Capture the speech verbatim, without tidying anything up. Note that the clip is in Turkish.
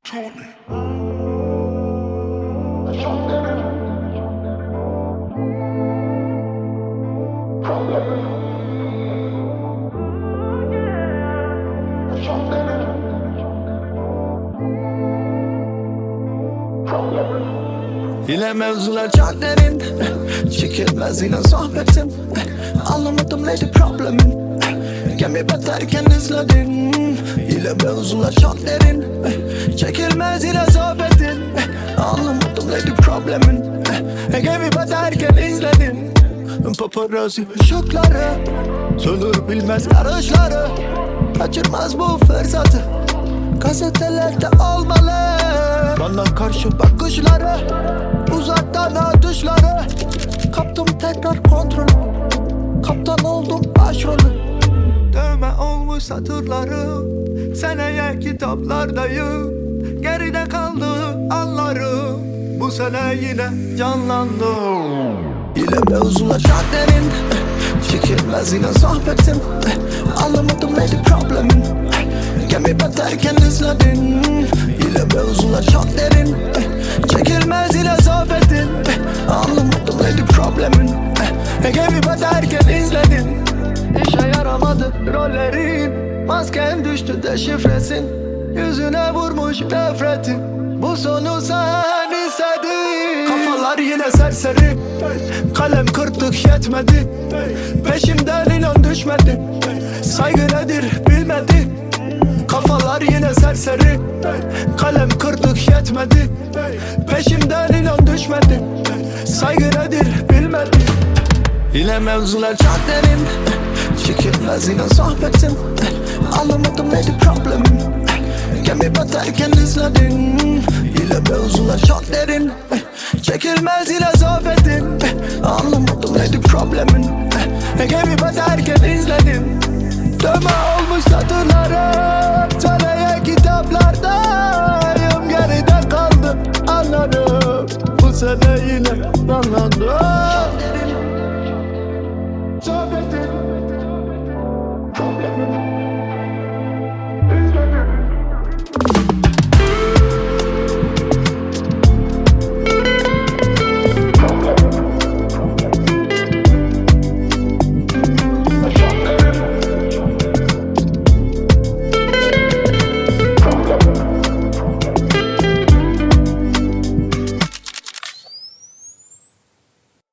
Tony. Yine mevzular çok derin, çekilmez yine sohbetim. Anlamadım neydi problemin, gemi batarken izledin. Yine mevzular çok derin, çekilmez yine sohbetin. Anlamadım neydi problemin, gemi batarken izledin. Paparazzi ışıkları, sönür bilmez yarışları, kaçırmaz bu fırsatı, gazetelerde olmalı. Bana karşı bakışları, uzaktan atışları, kaptım tekrar kontrolü, kaptan oldum başrolü. Dövme olmuş satırlarım, seneye kitaplardayım. Geride kaldı anlarım, bu sene yine canlandı. Yine mevzular çok derin, çekilmez yine sohbetim. Anlamadım neydi problemin, gemi batarken izledin. Yine mevzular çok derin, çekilmez yine sohbetin. Anlamadım neydi problemin, gemi batarken izledin. İşe yaramadı rollerin, masken düştü deşifresin. Yüzüne vurmuş nefretin, bu sonu sen istedin. Kafalar yine serseri, kalem kırdık yetmedi. Peşimden inan düşmedi, saygı nedir bilmedi. Kafalar yine serseri, kalem kırdık yetmedi. Peşimden inan düşmedi, saygı nedir bilmedi. Yine mevzular çok derin, çekilmez yine sohbetim. Anlamadım neydi problemin, gemi batarken izledin. Yine mevzular çok derin, çekilmez yine sohbetin. Anlamadım neydi problemin, gemi batarken izledin. Dövme olmuş satırlar,